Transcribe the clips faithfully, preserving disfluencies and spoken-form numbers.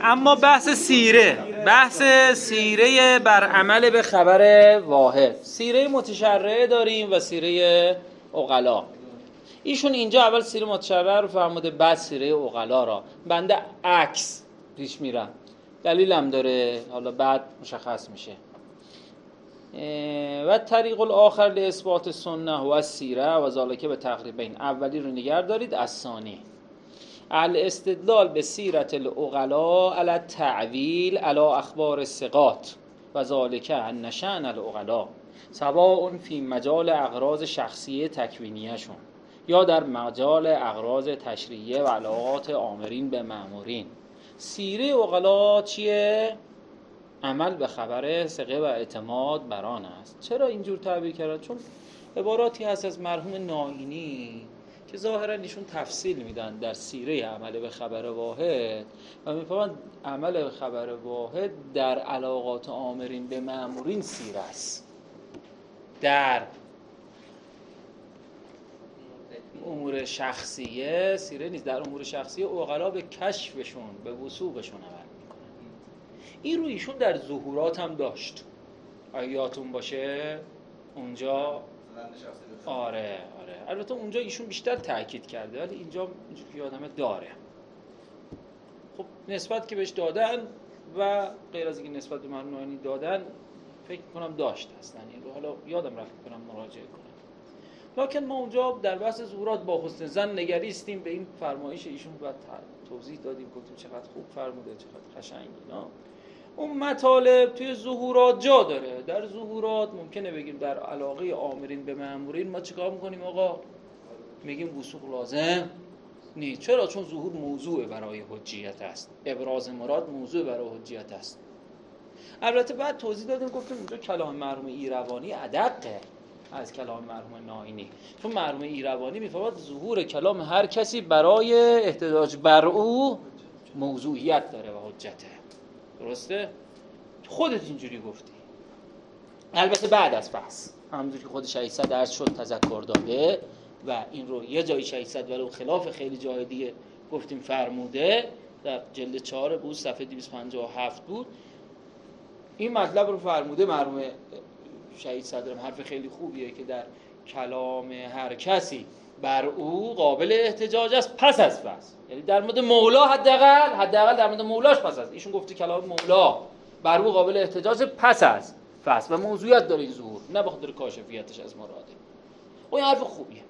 اما بحث سیره، بحث سیره بر عمل به خبر واحد. سیره متشرعه داریم و سیره عقلا. ایشون اینجا اول سیره متشرعه رو فرموده، بعد سیره عقلا را. بنده عکس پیش میرم، دلیلم داره، حالا بعد مشخص میشه. و طریق الاخر لاثبات سنه و السیره و ذالک به تقریبین. اولی رو نگه دارید، از ثانی الاستدلال به سیرت العقلا علی التعویل علی اخبار الثقات و ذالک ان شأن العقلا سواء فی مجال اغراض شخصیه تکوینیه شون یا در مجال اغراض تشریعیه و علاقات آمرین به مأمورین. سیره عقلا چیه؟ عمل به خبر ثقه و اعتماد بر آن است. چرا اینجور تعبیر کردن؟ چون عباراتی هست از مرحوم نائینی که ظاهرا ایشون تفصیل میدن در سیره عمل به خبر واحد و میفهمن عمل به خبر واحد در علاقات آمرین به مأمورین سیره است، در امور شخصیه سیره نیست. در امور شخصیه عقلا به کشفشون، به وثوقشون عمل میکنن. این رو ایشون در ظهورات هم داشت، آیاتون باشه اونجا. آره آره البته اونجا ایشون بیشتر تاکید کرده، ولی اینجا اینجوری که یادمه داره. خب نسبت که بهش دادن و غیر از اینکه نسبت به مرحوم نائینی دادن، فکر کنم داشت اصلا این رو، حالا یادم رفت کنم مراجعه کنم. لکن ما اونجا در بحث ظهورات با حسن ظن نگریستیم به این فرمایش ایشون و توضیح دادیم، گفتیم چقدر خوب فرموده، چقدر قشنگ اینا. اون مطالب توی ظهورات جا داره. در ظهورات ممکنه بگیم در علاقه آمرین به مأمورین ما چیکار میکنیم آقا؟ میگیم وثوق لازم نیست. چرا؟ چون ظهور موضوع برای حجیت است، ابراز مراد موضوع برای حجیت است. البته بعد توضیح دادیم گفتیم اونجا کلام مرحوم ایروانی ادقه از کلام مرحوم نائینی، چون مرحوم ایروانی میفهمد ظهور کلام هر کسی برای احتجاج بر او موضوعیت داره و حجته. درسته؟ خودت اینجوری گفتی. البته بعد از بحث همونجوری که خود شهیدصد درس شد تذکر داده و این رو یه جایی شهیدصد ولو خلاف خیلی جای دیگه گفتیم فرموده، در جلد چهار بود صفحه دویست و پنجاه و هفت بود این مطلب رو فرموده. مرحوم شهیدصد هم حرف خیلی خوبیه که در کلام هر کسی بر او قابل احتجاج است پس از بحث، یعنی در مورد مولا حداقل حداقل در مورد مولاش پس از ایشون گفته کلام مولا بر او قابل احتجاج پس از فصل و موضوعیت داره این ظهور، نه بخاطر کاشفیتش از مراده. و این حرف خوبیه.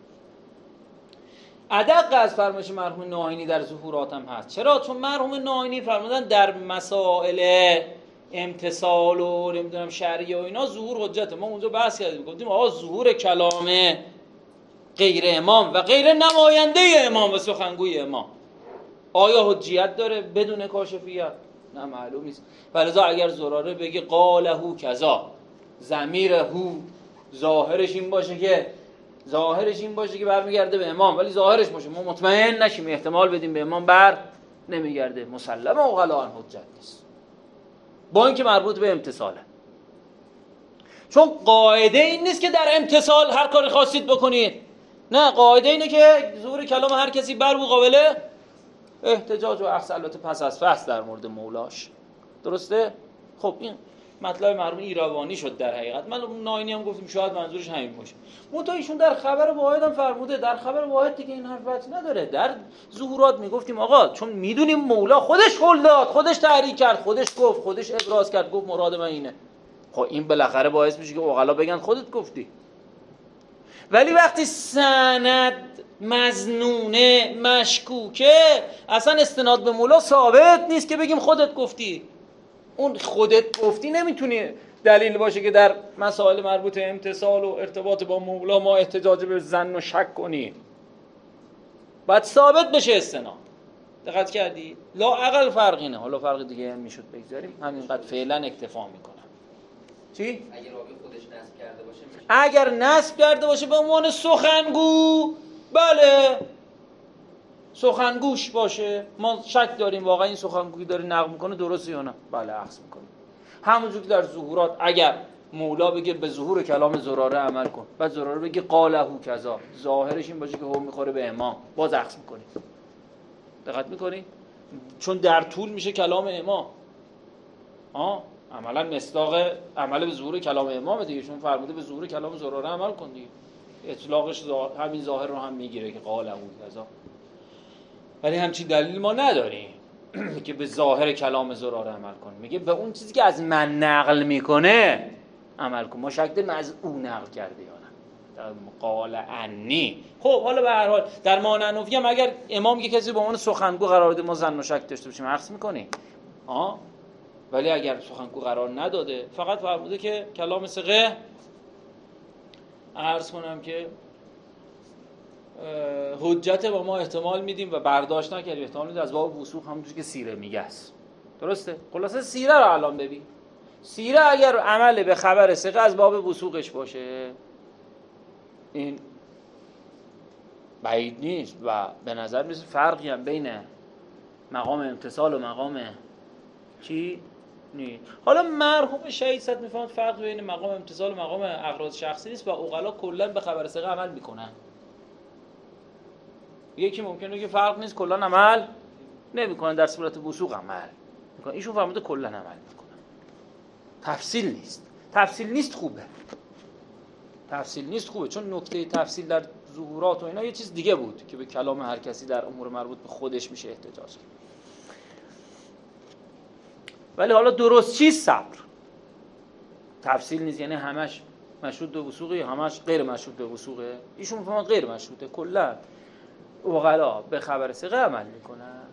ادق از فرمایش مرحوم نائینی در ظهورات هم هست. چرا؟ چون مرحوم نائینی فرمودن در مسائل امتصال و نمیدونم شرعی و اینا ظهور حجته. ما اونجا بحث کردیم گفتیم آقا ظهور کلام غیر امام و غیر نماینده امام و سخنگوی امام آیا حجیت داره بدون کاشفیت؟ نه معلوم نیست. ولذا اگر زراره بگه قاله کذا، ضمیر هو ظاهرش این باشه که ظاهرش این باشه که برمیگرده به امام، ولی ظاهرش باشه ما مطمئن نشیم، احتمال بدیم به امام بر نمیگرده، مسلم عقلا حجت نیست، با اینکه مربوط به امتصاله. چون قاعده این نیست که در امتصال هر کاری خواستید بکنید، نه، قاعده اینه که ظهور کلام هر کسی بر او قابل احتجاج و اخذ، البته پس از فصل در مورد مولاش. درسته؟ خب این مطلب مرحوم ایروانی شد در حقیقت. من نائینی هم گفتیم شاید منظورش همین باشه. منتها ایشون در خبر واحد هم فرموده، در خبر واحد دیگه این حرف وجه نداره. در ظهورات میگفتیم آقا چون میدونیم مولا خودش هل داد، خودش تحریک کرد، خودش گفت، خودش ابراز کرد، گفت مراد من اینه. خب این بالاخره باعث میشه که عقلا بگن خودت گفتی. ولی وقتی سند مظنونه مشکوکه، اصلا استناد به مولا ثابت نیست که بگیم خودت گفتی. اون خودت گفتی نمیتونی دلیل باشه که در مسائل مربوط به امتصال و ارتباط با مولا ما احتجاج به ظن و شک کنیم. باید ثابت بشه استناد. دقت کردی؟ لا اقل فرق اینه. حالا فرق دیگه هم میشد بگذاریم، همینقدر فعلا اکتفا میکنم. چی؟ اگر راوی خودش نصب کرده باشه میشه. اگر نصب کرده باشه به عنوان سخنگو، بله سخنگوش باشه، ما شک داریم واقعا این سخنگویی داره نقل میکنه درسته یا نه، بله اخذ میکنه. همونجور که در ظهورات اگر مولا بگه به ظهور کلام زراره عمل کن، بعد زراره بگه قاله کذا، ظاهرش این باشه که هو میخوره به امام، باز اخذ میکنی. دقت میکنی؟ چون در طول میشه کلام امام. ها عملا مصداق عمل به ظهور کلام امام دیگه، چون فرموده به ظهور کلام زراره عمل کن دیگه. اطلاقش همین ظاهر رو هم میگیره که قال او کذا. ولی همچین دلیل ما نداریم که به ظاهر کلام زراره عمل کن. میگه به اون چیزی که از من نقل میکنه عمل کن. ما شک داریم از او نقل کرده یا نه. در قال انی. خب حالا به هر حال در مانعنوی هم اگر امام یه کسی به عنوان سخنگو قرار بده ما ظن و شک داشته باشیم عکس میکنیم. ها ولی اگر سخنگو قرار نداده فقط فرموده که کلام ثقه عرض کنم که حجت با ما احتمال میدیم و برداشت نکردیم، احتمال میدیم از باب وثوق، همونجوری که سیره میگه است. درسته؟ خلاصه سیره رو الان ببین. سیره اگر عمل به خبر ثقه از باب وثوقش باشه این بعید نیست و به نظر میاد فرقی هم بین مقام امتصال و مقام چی نیست. حالا مرحوم شهید صد میفهمد فرق بین مقام امتصال و مقام اغراض شخصی نیست و عقلا کلا به خبر ثقه عمل میکنن. یکی ممکنه که فرق نیست کلا عمل نمیکنن، در صورت وثوق عمل میکنن. ایشون فرموده کلا عمل میکنن. تفصیل نیست. تفصیل نیست خوبه. تفصیل نیست خوبه چون نکته تفصیل در ظهورات و اینا یه چیز دیگه بود که به کلام هر کسی در امور مربوط به خودش میشه احتجاج کرد. ولی حالا درست چیست صبر؟ تفصیل نیست یعنی همش مشروط به وثوقه، همش غیر مشروط به وثوقه. ایشون میفهمن غیر مشروطه، کلا عقلا به خبر ثقه عمل میکنن.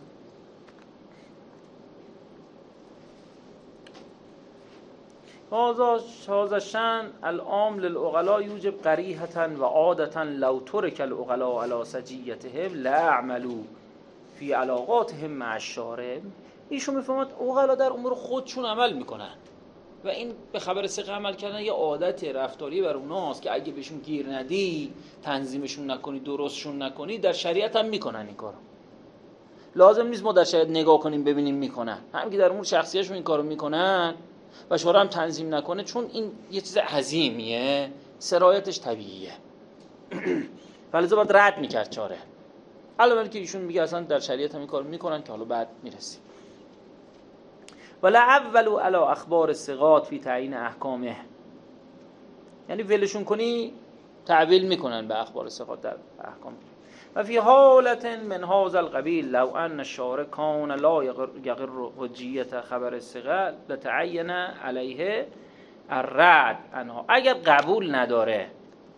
هذا شأن العام للعقلاء یوجب قریحة و عادة لو ترک العقلاء علی سجیتهم لاعملوا فی علاقاتهم مع الشارع. ایشون میفهمد عقلا در امور خودشون عمل میکنن و این به خبر ثقه عمل کردن یه عادت رفتاری بر اوناست که اگه بهشون گیر ندی، تنظیمشون نکنی، درستشون نکنی، در شریعت هم میکنن این کارو. لازم نیست ما در شریعت نگاه کنیم ببینیم میکنن، هم که در امور شخصیشون این کارو میکنن و شورا هم تنظیم نکنه چون این یه چیز عظیمیه، سرایتش طبیعیه. فلذا باید رد میکرد چاره. علاوه که ایشون میگه اصلا در شریعت هم این کارو میکنن که حالا بعد میرسیم. ولا اولوا علی اخبار الثقات فی تعیین احکامه. یعنی ولشون کنی تعویل میکنن به اخبار ثقات در احکام. و فی حالت من هذا القبیل لو ان الشارع کان لا یقر حجیت خبر الثقه لتعین علیه الرد عنها. اگر قبول نداره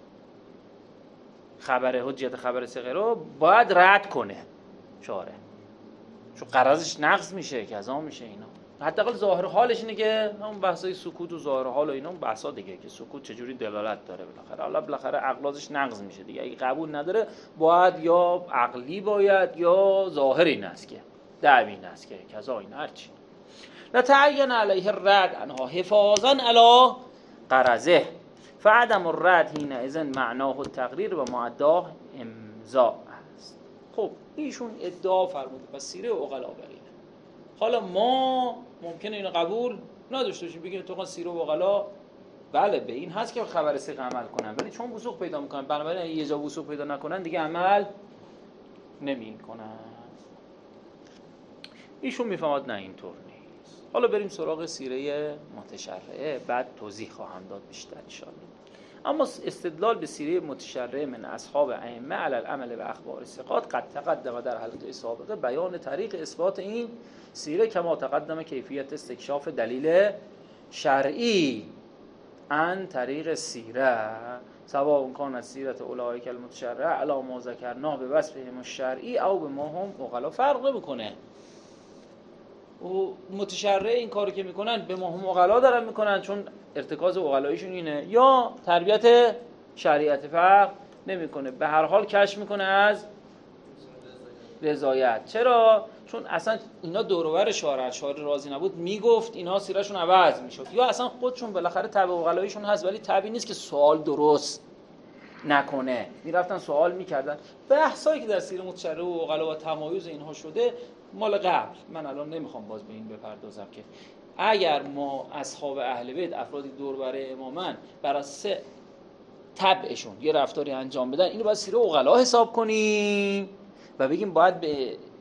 خبر حجیت خبر ثقه رو باید رد کنه شارع، چون قرضش نقض میشه، کذا میشه. اینا حداقل ظاهر حالش اینه که اون بحثای سکوت و ظاهر حال و اینا اون بحثا دیگه که سکوت چجوری دلالت داره بالاخره، حالا بالاخره عقلازش نقض میشه دیگه. اگه قبول نداره باید یا عقلی باید یا ظاهر این است که دعوی این است که کذا این هرچی. لتعین علیه الرد عنها حفاظا علی قرضه فعدم الرد حینئذ معناه التقریر و معداه امضاء است. خب ایشون ادعا فرموده و سیره عقلا بقیه. حالا ما ممکنه اینو قبول نداشته باشیم، بگیم تو سیره عقلا بله به این هست که خبر ثقه عمل کنن، ولی چون وثوق پیدا میکنن بنابراین یه جا وثوق پیدا نکنن دیگه عمل نمیکنن. ایشون میفهمد نه اینطور نیست. حالا بریم سراغ سیره متشرعه، بعد توضیح خواهم داد بیشتر ان شاء الله. اما استدلال به سیره متشرعه من اصحاب ائمه علی العمل به اخبار الثقات قد تقدم در حلقه سابقه بیان طریق اثبات این سیره کما تقدم کیفیت استکشاف دلیل شرعی عن طریق سیره سواء کانت سیرت اولئک المتشرعه علی ما ذکرناه به وصفهم الشرعی او به ما هم عقلا. فرق نمیکنه و متشرع این کارو که میکنن به ما هم عقلا دارن میکنن چون ارتکاز عقلاییشون اینه، یا تربیت شریعت فرق نمیکنه. به هر حال کشف میکنه از رضایت. چرا؟ چون اصلا اینا دور و بر شارع شارع راضی نبود میگفت اینا سیرشون عوض میشد، یا اصلا خودشون بالاخره تبع عقلاییشون هست ولی تبعی نیست که سوال درست نکنه، میرفتن سوال میکردن. بحثایی که در سیره متشرع و عقلا و تمایز اینها شده مال قبل، من الان نمیخوام باز به این بپردازم که اگر ما اصحاب اهل بیت افرادی دور برای امامن برای سه طبعشون یه رفتاری انجام بدن، اینو باید سیره عقلا حساب کنیم و بگیم باید به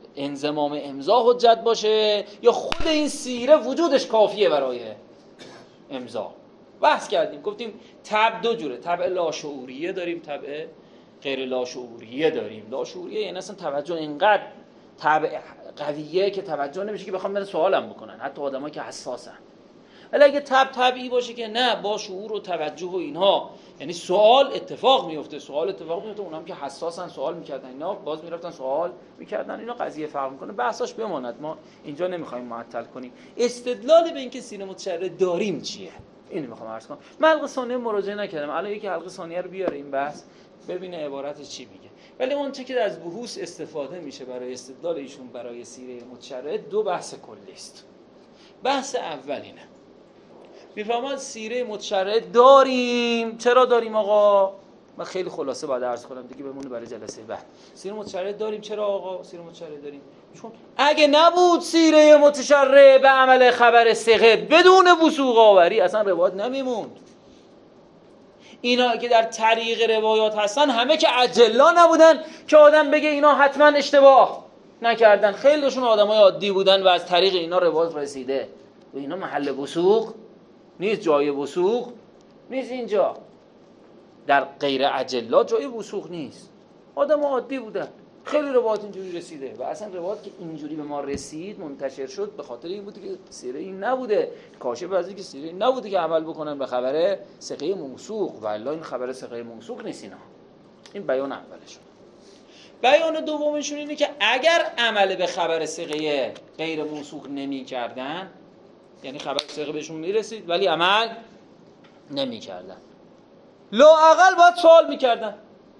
انضمام امضا حجت باشه یا خود این سیره وجودش کافیه برای امضا. بحث کردیم، گفتیم طبع دو جوره، طبع لاشعوریه داریم، طبع غیر لاشعوریه داریم. لاشعوریه یعنی اصلا توجه اینقدر طبع قویه که توجه نمیشه که بخوام من سوالم بکنن، حتی آدمایی که حساسن. ولی اگه طبع طبیعی باشه که نه، با شعور و توجه و اینها، یعنی سوال اتفاق میفته، سوال اتفاق میفته، اونام که حساسن سوال میکردن، اینا باز میرفتن سوال میکردن، اینا قضیه فرق میکنه، بحثاش بماند، ما اینجا نمیخوایم معطل کنیم. استدلال به اینکه سینه متشرع داریم چیه؟ اینو میخوام عرض کنم. من حلقه ثانیه مراجعه نکردم، الان یکی حلقه ثانیه رو بیاره این بحث ببینه عبارتش چی میگه. ولی اون چه که از بحوث استفاده میشه برای استدلال ایشون برای سیره متشرع، دو بحث کلی است. بحث اول اینه، میفهمید سیره متشرع داریم. چرا داریم آقا؟ من خیلی خلاصه باید عرض کنم دیگه بمونه برای جلسه بعد. سیره متشرع داریم چرا آقا؟ سیره متشرع داریم چون اگه نبود سیره متشرع به عمل خبر ثقه بدون وثوق آوری اصلا روایت نمیموند. اینا که در طریق روایات هستن همه که اجلا نبودن که آدم بگه اینا حتما اشتباه نکردن، خیلیشون آدمای عادی بودن و از طریق اینا روایت رسیده. و اینا محل وثوق نیست، جای وثوق نیست. اینجا در غیر اجلا جای وثوق نیست، آدم عادی بودن، خیلی روایت اینجوری رسیده. و اصلا روایت که اینجوری به ما رسید منتشر شد به خاطر این بوده که سیره این نبوده، کاشف از اینکه سیره این نبوده که عمل بکنن به خبر ثقه موثوق، و الا این خبر ثقه موثوق نیست. اینا این بیان اولشون. بیان دومشون اینه که اگر عمل به خبر ثقه غیر موثوق نمی‌کردن، یعنی خبر ثقه بهشون میرسید ولی عمل نمی‌کردن، لااقل باید سوال می‌کردن،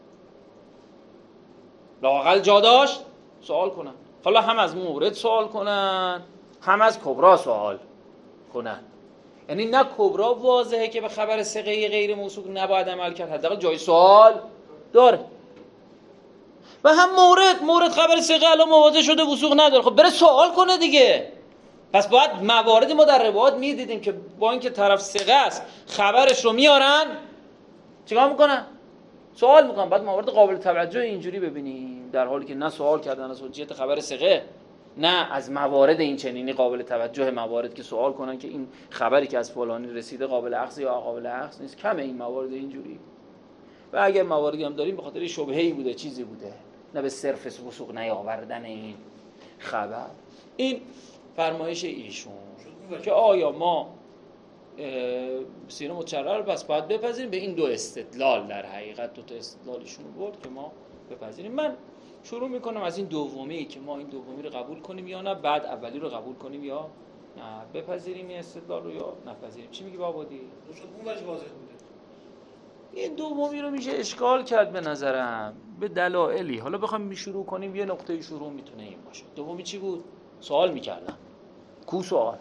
لااقل جا داشت سوال کنن. حالا هم از مورد سوال کنن هم از کبرا سوال کنن. یعنی نه کبرا واضحه که به خبر ثقه غیر موثوق نباید عمل کرد، حداقل جای سوال داره، و هم مورد مورد خبر ثقه الان مواجه شده وثوق نداره، خب بره سوال کنه دیگه. پس باید مواردی ما در روایات میدیدیم که با اینکه طرف ثقه است خبرش رو میارن چیکار میکنن؟ سوال میکنن. بعد موارد قابل توجه اینجوری ببینیم، در حالی که نه سوال کردن از حجیت خبر ثقه، نه از موارد این چنینی قابل توجه، موارد که سوال کنن که این خبری که از فلانی رسیده قابل اخذ یا قابل اخذ نیست. کمه این موارد اینجوری. و اگر مواردی هم داریم به خاطر شبهه‌ای بوده، چیزی بوده، نه به صرف وثوق نیاوردن این خبر. این فرمایش ایشون که آیا ما سیره متشرع رو پس باید بپذیریم. به این دو استدلال در حقیقت دو تا استدلالشون رو برد که ما بپذیریم. من شروع میکنم از این دومی که ما این دومی رو قبول کنیم یا نه، بعد اولی رو قبول کنیم یا نه، بپذیریم این استدلال رو یا نپذیریم. چی میگی بابادی؟ اون وجه واضح بوده. این دومی رو میشه اشکال کرد به نظرم به دلایلی. حالا بخوام شروع کنیم یه نقطه شروع میتونه این باشه. دومی چی بود؟ سوال میکردن. کو سوال؟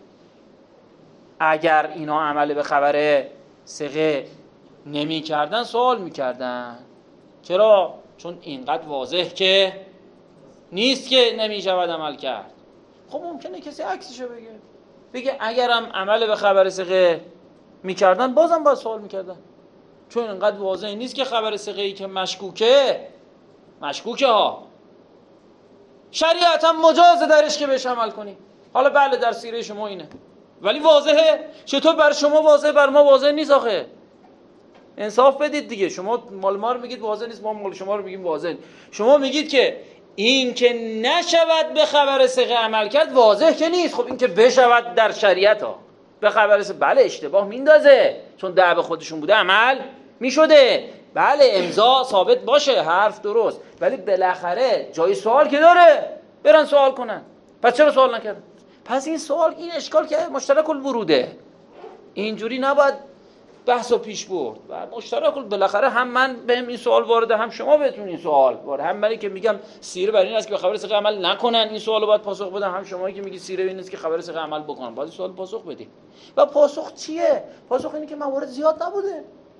اگر اینا عمل به خبر ثقه نمی کردن سوال می کردن. چرا؟ چون اینقدر واضح که نیست که نمی شود عمل کرد. خب ممکنه کسی عکسشو بگه، بگه اگرم عمل به خبر ثقه می کردن بازم باید سوال می کردن، چون اینقدر واضح نیست که خبر ثقه ای که مشکوکه مشکوکه ها شریعت هم مجازه درش که بهش عمل کنی. حالا بله در سیره شما اینه ولی واضحه. چطور بر شما واضحه بر ما واضح نیست؟ آخه انصاف بدید دیگه. شما مال ما رو میگید واضح نیست، ما مال شما رو میگیم واضح. شما میگید که این که نشود به خبر ثقه عمل کرد واضح که نیست. خب این که بشود در شریعت ها به خبر ثقه بله اشتباه میندازه، چون دعوه خودشون بوده عمل میشده. بله امضا ثابت باشه، حرف درست، ولی بالاخره جای سوال که داره برن سوال کنن. پس چرا سوال نکردن؟ پس این سوال این اشکال که مشترک الوروده، اینجوری نباید بحثو پیش برد. و مشترک بالاخره هم من بهم این سوال وارده هم شما بهتون این سوال وارده. هم منی که میگم سیره بر این است که به خبر ثقه عمل نکنن این سوالو باید پاسخ بدم، هم شمایی که میگی سیره این است که خبر ثقه عمل بکنن باید این سوال پاسخ بدید. و پاسخ چیه؟ پاسخ اینه که موارد زیاد نبوده.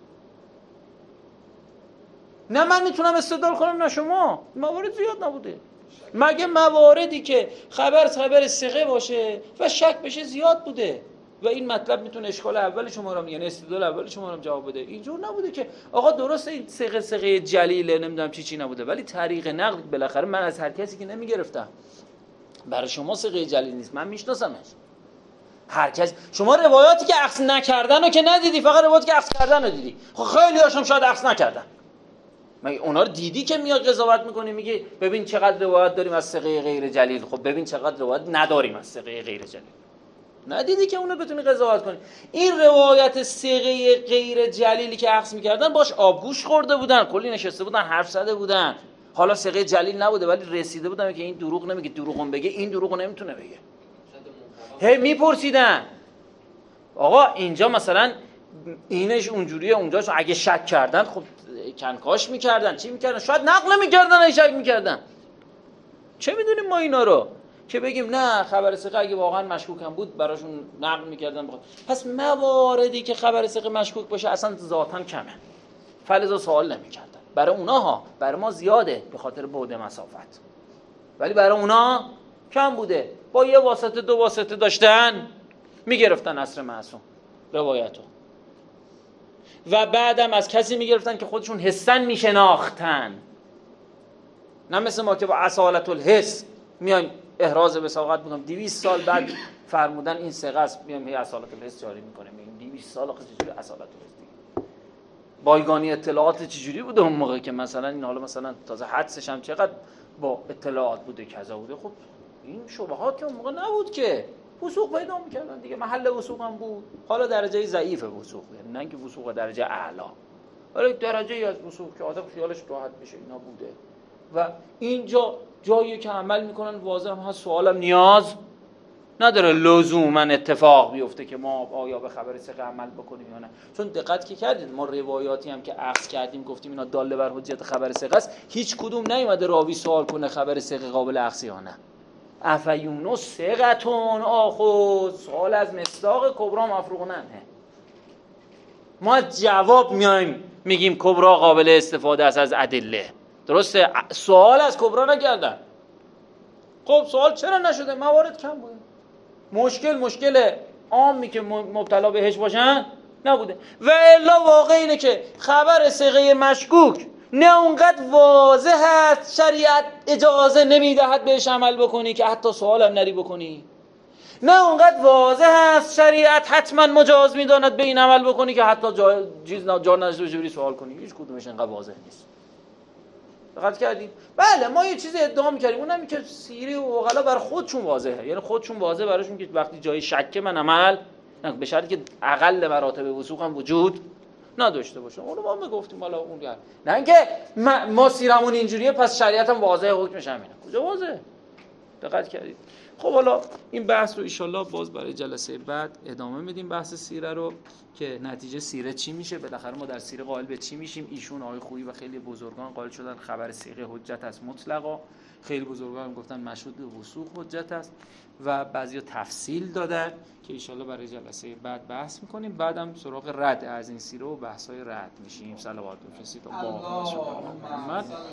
نه من میتونم استدلال کنم نه شما، موارد زیاد نبوده. مگه مواردی که خبر خبر ثقه باشه و شک بشه زیاد بوده و این مطلب میتونه اشکال اول شما رو یعنی استدلال اول شما رو جواب بده. اینجور نبوده که آقا درسته این صیغه صیغه جلیله نمیدونم چی چی نبوده، ولی طریق نقل بالاخره من از هر کسی که نمیگرفتم. برای شما صیغه جلیل نیست، من میشناسمش. هر کس شما روایاتی که اخذ نکردن رو که ندیدی، فقط روایاتی که اخذ کردن رو دیدی. خب خیلی هاشم شاید اخذ نکردن. مگه اونا رو دیدی که میاد قضاوت میکنی میگی ببین چقدر روایت داریم از صیغه غیر جلیل، خب ببین چقدر روایت نداریم از صیغه غیر جلیل. ندیدی که اونو بتونی قضاوت کنی. این روایت صیغه غیر جلیلی که اخذ میکردن باش آبگوش خورده بودن، کلی نشسته بودن حرف زده بودن. حالا صیغه جلیل نبوده ولی رسیده بودن که این دروغ نمیگه، دروغم بگه این دروغو نمیتونه بگه. هی میپرسیدن آقا اینجا مثلا اینش اونجوریه اونجاش، اگه شک کردن خب کنکاش میکردن، چی میکردن؟ شاید نقل میکردن اگه شک میکردن. چه میدونیم ما اینا رو که بگیم نه خبر ثقه اگه واقعا مشکوک هم بود براشون نقل میکردن بخواد. پس مواردی که خبر ثقه مشکوک باشه اصلا ذاتاً کمه، فلذا سوال نمیکردن. برای اونها، برای ما زیاده به خاطر بعد مسافت، ولی برای اونها کم بوده. با یه واسطه دو واسطه داشتن میگرفتن عصر معصوم روایتو، و بعدم از کسی میگرفتن که خودشون حسن میشناختن، نه مثل ما که با اصالت الحس میایم احراز وثاقت میکنم دویست سال بعد فرمودن این ثقه است میایم هی اصالت الحس جاری میکنه. میگیم دویست سال آخه چجوری اصالت الحس دیگه؟ بایگانی اطلاعات چجوری بوده اون موقع که مثلا این حالا مثلا تازه حدسش هم چقدر با اطلاعات بوده کذا بوده. خب این شبهات که اون موقع نبود که وثوق پیدا میکردن دیگه، محل وثوق هم بود. حالا درجه ضعیف وثوق، یعنی نه اینکه وثوق درجه اعلی، ولی درجه ای از وثوق که آدم خیالش راحت بشه اینا بوده. و اینجا جایی که عمل میکنن واضح هم هست، سوالم نیاز نداره لزوما اتفاق بیفته که ما آیا به خبر ثقه عمل بکنیم یا نه. چون دقت که کردید ما روایاتی هم که اخذ کردیم گفتیم اینا داله بر حجیت خبر ثقه است، هیچ کدوم نیومده راوی سوال کنه خبر ثقه قابل اخذ یا نه. افیونو ثقتون آخذ، سوال از مصداق کبرا مفروغ نه. ما جواب میایم میگیم کبرا قابل استفاده است از ادله، درسته؟ سوال از کبرا نکردن. خب سوال چرا نشده؟ موارد کم بوده. مشکل مشکل عامی که مبتلا بهش باشن نبوده. و الا واقع اینه که خبر ثقه مشکوک نه اونقدر واضح هست شریعت اجازه نمیدهد بهش عمل بکنی که حتی سوال هم نری بکنی، نه اونقدر واضح هست شریعت حتما مجاز میداند به این عمل بکنی که حتی جا چیز جا نجوری سوال کنی. هیچ کدومش اینقدر واضح نیست. دقت کردید؟ بله ما یه چیزی ادعا می‌کردیم، اونم این که سیری و عقلا بر خودشون واضحه، یعنی خودشون واضحه براشون که وقتی جای شک من عمل به شرطی که اقل مراتب وثوق هم وجود نداشته باشه. اونو ما میگفتیم حالا اون گرد. نه اینکه ما, ما سیرمون اینجوریه پس شریعت هم واضحه حکمش همینه. کجا واضحه؟ دقت کردید؟ خب حالا این بحث رو ان شاءالله باز برای جلسه بعد ادامه میدیم، بحث سیره رو که نتیجه سیره چی میشه، بالاخره ما در سیره قائل به چی میشیم. ایشون آقای خویی و خیلی بزرگان قائل شدن خبر صیغه حجت است مطلقا، خیلی بزرگان گفتن مشهود به وثوق حجت است و بعضیا تفصیل دادن که ان شاءالله برای جلسه بعد بحث میکنیم. بعدم سراغ رد از این سیره و بحث‌های رد میشیم. صلوات و تسلیم الله محمد.